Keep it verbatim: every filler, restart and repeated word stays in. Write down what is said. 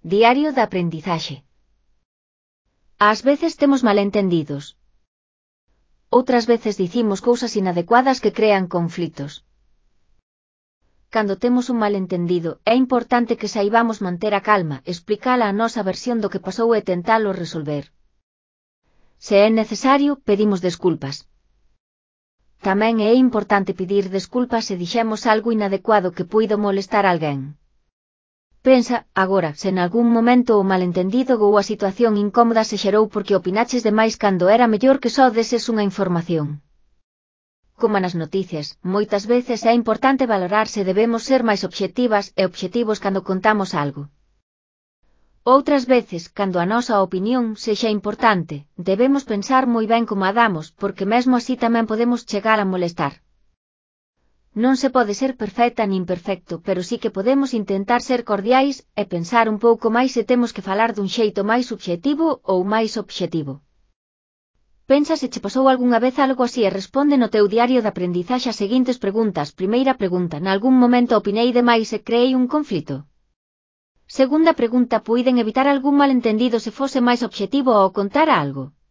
Diario de aprendizaxe. Ás veces temos malentendidos. Outras veces dicimos cousas inadecuadas que crean conflitos. Cando temos un malentendido, é importante que saibamos manter a calma, explicala a nosa versión do que pasou e tentalo resolver. Se é necesario, pedimos desculpas. Tamén é importante pedir desculpas se dixemos algo inadecuado que puido molestar a alguén. Pensa, agora, se en algún momento o malentendido ou a situación incómoda se xerou porque opinaches demais cando era mellor que só deses unha información. Como nas noticias, moitas veces é importante valorar se debemos ser máis obxectivas e obxectivos cando contamos algo. Outras veces, cando a nosa opinión sexa importante, debemos pensar moi ben como a damos, porque mesmo así tamén podemos chegar a molestar. Non se pode ser perfecta nin perfecto, pero sí que podemos intentar ser cordiais e pensar un pouco máis se temos que falar dun xeito máis subxectivo ou máis obxectivo. Pensa se che pasou algunha vez algo así e responde no teu diario de aprendizaxe as seguintes preguntas. Primeira pregunta: nalgún momento opinei demais e creei un conflito? Segunda pregunta: puiden evitar algún malentendido se fose máis obxectivo ao contar algo?